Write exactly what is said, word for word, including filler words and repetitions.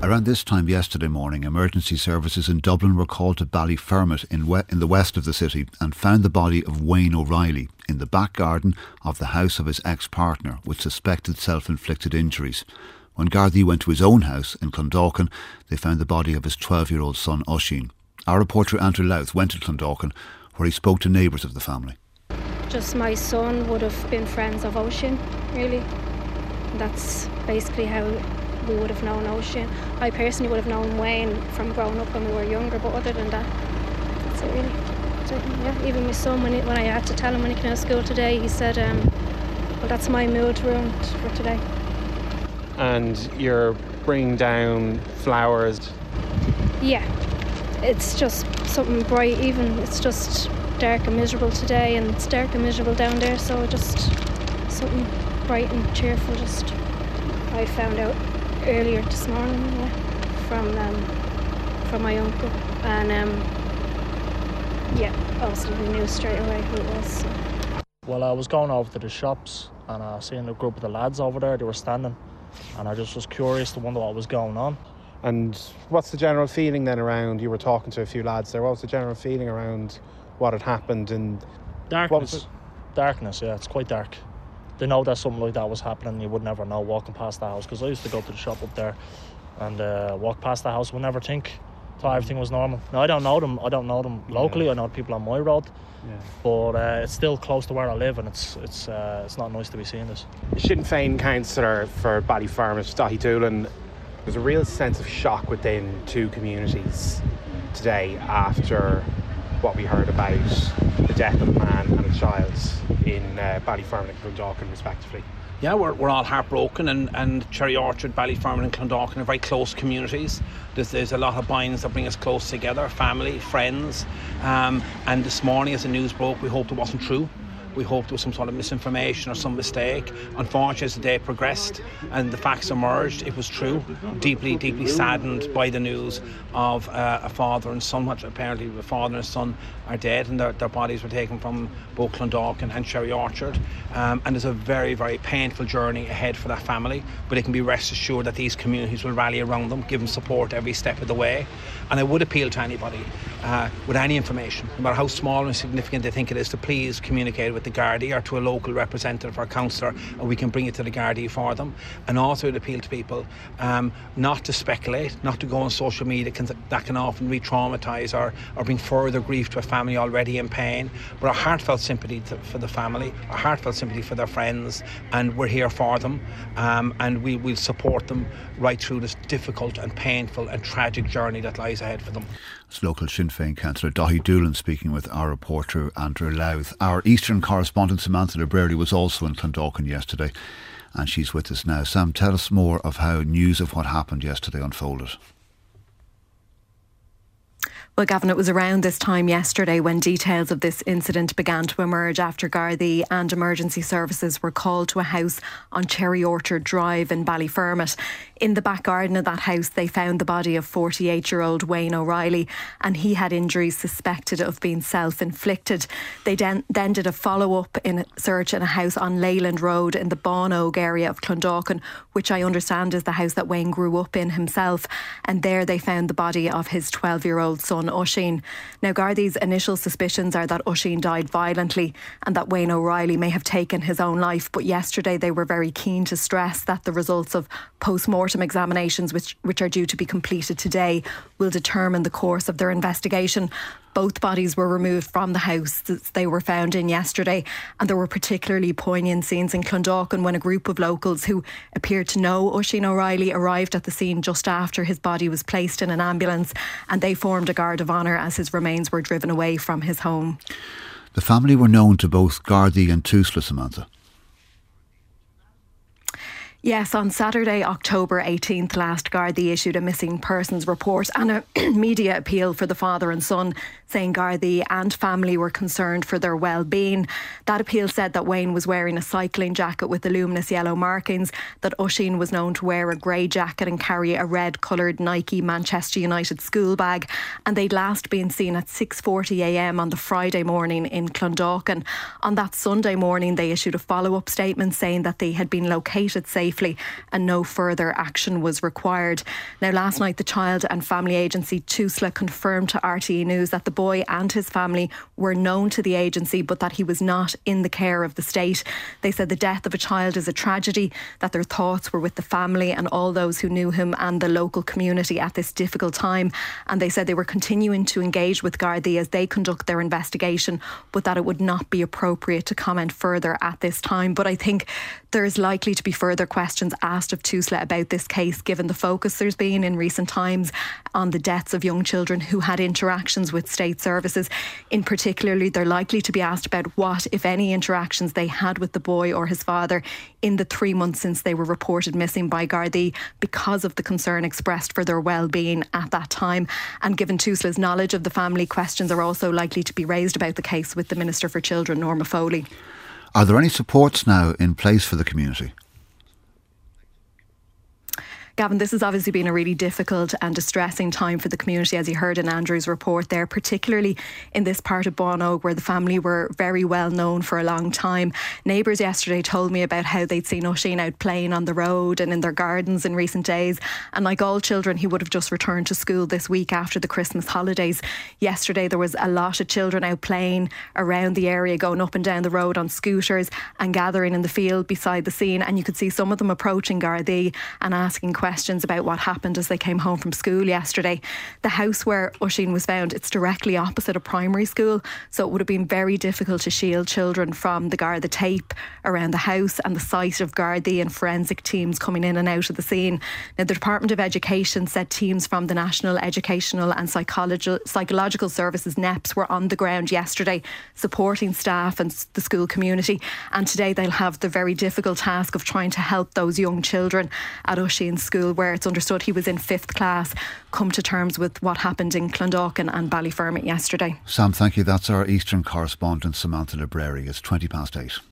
Around this time yesterday morning, emergency services in Dublin were called to Ballyfermot in, we- in the west of the city and found the body of Wayne O'Reilly in the back garden of the house of his ex-partner with suspected self-inflicted injuries. When Gardaí went to his own house in Clondalkin, they found the body of his twelve-year-old son Oisín. Our reporter Andrew Louth went to Clondalkin where he spoke to neighbours of the family. Just my son would have been friends of Oisín, really. That's basically how we would have known Oisín. I personally would have known Wayne from growing up when we were younger, but other than that, that's it really. So, yeah, even my son, when, he, when I had to tell him when he came out of school today, he said, um, well, that's my mood ruined for today. And you're bringing down flowers? Yeah, it's just something bright, even it's just dark and miserable today, and it's dark and miserable down there, so just something bright and cheerful. Just I found out earlier this morning, yeah, from um, from my uncle, and um, yeah, obviously we knew straight away who it was. So. Well, I was going over to the shops and I seen a group of the lads over there. They were standing, and I just was curious to wonder what was going on. And what's the general feeling then around? You were talking to a few lads there. What was the general feeling around what had happened? And darkness, darkness. Yeah, it's quite dark. They know that something like that was happening. You would never know walking past the house, because I used to go to the shop up there and uh, walk past the house. Would never think. Thought everything was normal. Now I don't know them. I don't know them locally. Yeah. I know people on my road. Yeah. But uh, it's still close to where I live, and it's it's uh, it's not nice to be seeing this. Sinn Féin councillor for Ballyfermot, Daithí Doolan. There's a real sense of shock within two communities today after what we heard about the death of a man and a child in uh, Ballyfermot and Clondalkin, respectively. Yeah, we're, we're all heartbroken, and, and Cherry Orchard, Ballyfermot and Clondalkin are very close communities. There's, there's a lot of binds that bring us close together, family, friends. Um, and this morning as the news broke, we hoped it wasn't true. We hoped there was some sort of misinformation or some mistake. Unfortunately, as the day progressed and the facts emerged, it was true. Deeply, deeply saddened by the news of uh, a father and son, which apparently the father and son are dead, and their, their bodies were taken from both Clondalkin and Cherry Orchard. Um, and there's a very, very painful journey ahead for that family, but they can be rest assured that these communities will rally around them, give them support every step of the way. And I would appeal to anybody uh, with any information, no matter how small and significant they think it is, to please communicate with the Gardaí or to a local representative or councillor, and we can bring it to the Gardaí for them. And also to appeal to people um, not to speculate, not to go on social media, can, that can often re-traumatise or, or bring further grief to a family already in pain. But our heartfelt sympathy to, for the family, our heartfelt sympathy for their friends, and we're here for them, um, and we will support them right through this difficult and painful and tragic journey that lies ahead for them. It's local Sinn Féin councillor Daithí Doolan speaking with our reporter Andrew Louth. Our Eastern correspondent Samantha Library was also in Clondalkin yesterday, and she's with us now. Sam, tell us more of how news of what happened yesterday unfolded. Well, Gavin, it was around this time yesterday when details of this incident began to emerge after Gardaí and emergency services were called to a house on Cherry Orchard Drive in Ballyfermot. In the back garden of that house, they found the body of forty-eight-year-old Wayne O'Reilly, and he had injuries suspected of being self-inflicted. They then, then did a follow-up in a search in a house on Leyland Road in the Bonogue area of Clondalkin, which I understand is the house that Wayne grew up in himself. And there they found the body of his twelve-year-old son, Oisín. Now, Gardaí's initial suspicions are that Oisín died violently and that Wayne O'Reilly may have taken his own life, but yesterday they were very keen to stress that the results of post-mortem examinations, which, which are due to be completed today, will determine the course of their investigation. Both bodies were removed from the house that they were found in yesterday, and there were particularly poignant scenes in Clondalkin when a group of locals who appeared to know Oisín O'Reilly arrived at the scene just after his body was placed in an ambulance, and they formed a guard of honour as his remains were driven away from his home. The family were known to both Gardaí and Tusla, Samantha. Yes, on Saturday, October eighteenth last, Gardaí issued a missing persons report and a media appeal for the father and son, saying Gardaí and family were concerned for their well-being. That appeal said that Wayne was wearing a cycling jacket with the luminous yellow markings, that Oisín was known to wear a grey jacket and carry a red-coloured Nike Manchester United school bag, and they'd last been seen at six forty a m on the Friday morning in Clondalkin. On that Sunday morning, they issued a follow-up statement saying that they had been located safely safely and no further action was required. Now, last night, the Child and Family Agency TUSLA confirmed to R T E News that the boy and his family were known to the agency, but that he was not in the care of the state. They said the death of a child is a tragedy, that their thoughts were with the family and all those who knew him and the local community at this difficult time. And they said they were continuing to engage with Gardaí as they conduct their investigation, but that it would not be appropriate to comment further at this time. But I think there is likely to be further questions asked of TUSLA about this case, given the focus there's been in recent times on the deaths of young children who had interactions with state services. In particularly, they're likely to be asked about what, if any, interactions they had with the boy or his father in the three months since they were reported missing by Gardaí, because of the concern expressed for their well-being at that time. And given TUSLA's knowledge of the family, questions are also likely to be raised about the case with the Minister for Children, Norma Foley. Are there any supports now in place for the community? Gavin, this has obviously been a really difficult and distressing time for the community, as you heard in Andrew's report there, particularly in this part of Bonogue where the family were very well known for a long time. Neighbours yesterday told me about how they'd seen Oisín out playing on the road and in their gardens in recent days. And like all children, he would have just returned to school this week after the Christmas holidays. Yesterday there was a lot of children out playing around the area, going up and down the road on scooters and gathering in the field beside the scene. And you could see some of them approaching Gardaí and asking questions questions about what happened as they came home from school yesterday. The house where Oisín was found, it's directly opposite a primary school, so it would have been very difficult to shield children from the Garda tape around the house and the sight of Gardaí and forensic teams coming in and out of the scene. Now, the Department of Education said teams from the National Educational and Psychological, Psychological Services, N E P S, were on the ground yesterday supporting staff and the school community, and today they'll have the very difficult task of trying to help those young children at Oisín's school, where it's understood he was in fifth class, come to terms with what happened in Clondalkin and Ballyfermot yesterday. Sam, thank you. That's our Eastern correspondent, Samantha Libreri. It's twenty past eight.